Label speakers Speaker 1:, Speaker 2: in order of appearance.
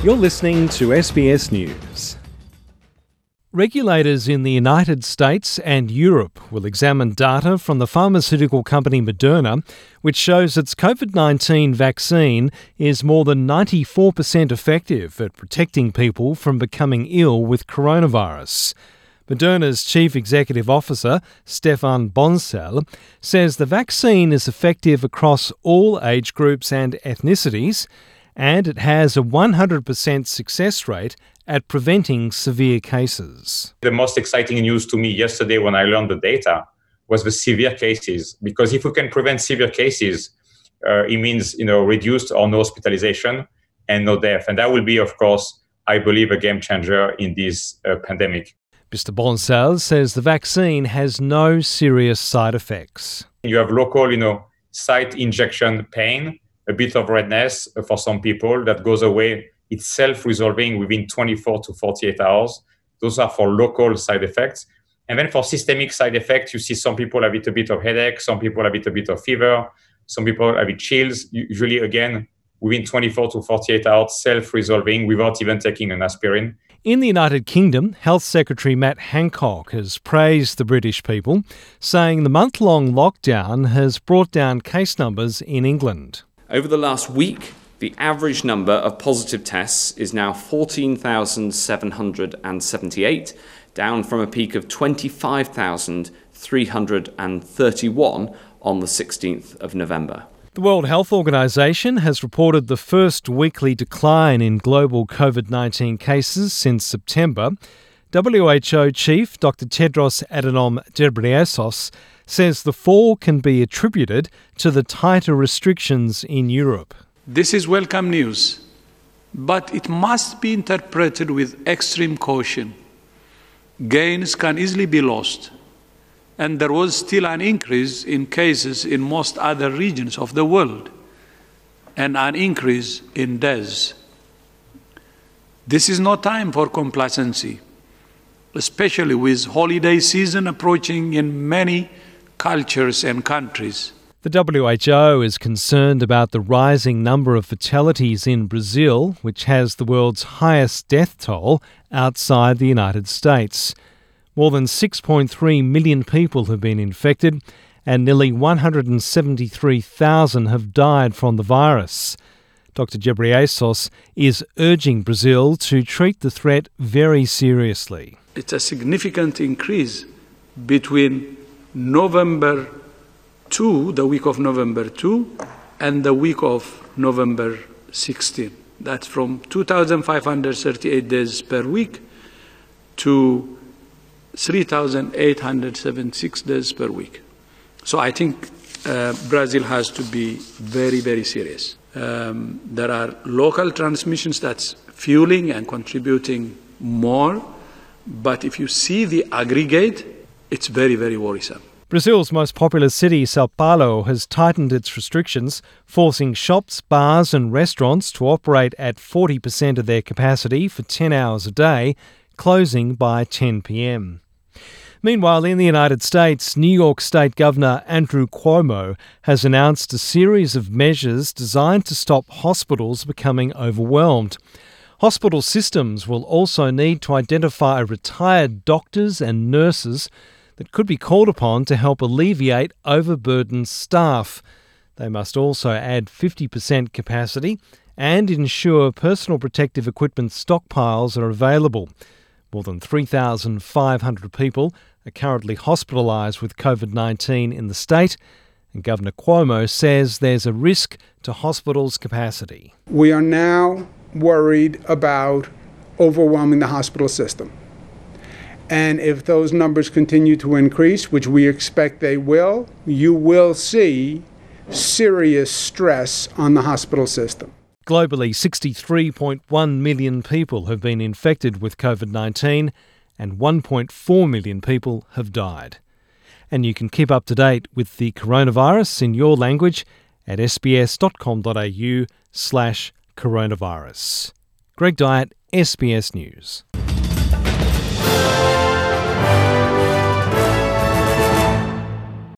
Speaker 1: You're listening to SBS News. Regulators in the United States and Europe will examine data from the pharmaceutical company Moderna, which shows its COVID-19 vaccine is more than 94% effective at protecting people from becoming ill with coronavirus. Moderna's Chief Executive Officer, Stéphane Bancel, says the vaccine is effective across all age groups and ethnicities, and it has a 100% success rate at preventing severe cases.
Speaker 2: The most exciting news to me yesterday when I learned the data was the severe cases, because if we can prevent severe cases, it means reduced or no hospitalization and no death. And that will be, of course, I believe, a game changer in this pandemic.
Speaker 1: Mr. Bancel says the vaccine has no serious side effects.
Speaker 2: You have local, site injection pain, a bit of redness for some people that goes away. It's self-resolving within 24 to 48 hours. Those are for local side effects. And then for systemic side effects, you see some people have a little bit of headache, some people have a little bit of fever, some people have chills. Usually, again, within 24 to 48 hours, self-resolving without even taking an aspirin.
Speaker 1: In the United Kingdom, Health Secretary Matt Hancock has praised the British people, saying the month-long lockdown has brought down case numbers in England.
Speaker 3: Over the last week, the average number of positive tests is now 14,778, down from a peak of 25,331 on the 16th of November.
Speaker 1: The World Health Organization has reported the first weekly decline in global COVID-19 cases since September. WHO Chief Dr. Tedros Adhanom Ghebreyesus says the fall can be attributed to the tighter restrictions in Europe.
Speaker 4: This is welcome news, but it must be interpreted with extreme caution. Gains can easily be lost, and there was still an increase in cases in most other regions of the world, and an increase in deaths. This is no time for complacency, especially with holiday season approaching in many cultures and countries.
Speaker 1: The WHO is concerned about the rising number of fatalities in Brazil, which has the world's highest death toll outside the United States. More than 6.3 million people have been infected and nearly 173,000 have died from the virus. Dr. Ghebreyesus is urging Brazil to treat the threat very seriously.
Speaker 4: It's a significant increase between November 2, the week of November 2, and the week of November 16. That's from 2,538 days per week to 3,876 days per week. So I think Brazil has to be very, very serious. There are local transmissions that's fueling and contributing more, but if you see the aggregate, it's very, very worrisome.
Speaker 1: Brazil's most populous city, Sao Paulo, has tightened its restrictions, forcing shops, bars and restaurants to operate at 40% of their capacity for 10 hours a day, closing by 10 p.m. Meanwhile, in the United States, New York State Governor Andrew Cuomo has announced a series of measures designed to stop hospitals becoming overwhelmed. Hospital systems will also need to identify retired doctors and nurses that could be called upon to help alleviate overburdened staff. They must also add 50% capacity and ensure personal protective equipment stockpiles are available. More than 3,500 people are currently hospitalised with COVID-19 in the state, and Governor Cuomo says there's a risk to hospitals' capacity.
Speaker 5: We are now worried about overwhelming the hospital system. And if those numbers continue to increase, which we expect they will, you will see serious stress on the hospital system.
Speaker 1: Globally, 63.1 million people have been infected with COVID-19 and 1.4 million people have died. And you can keep up to date with the coronavirus in your language at sbs.com.au/coronavirus. Greg Dyett, SBS News.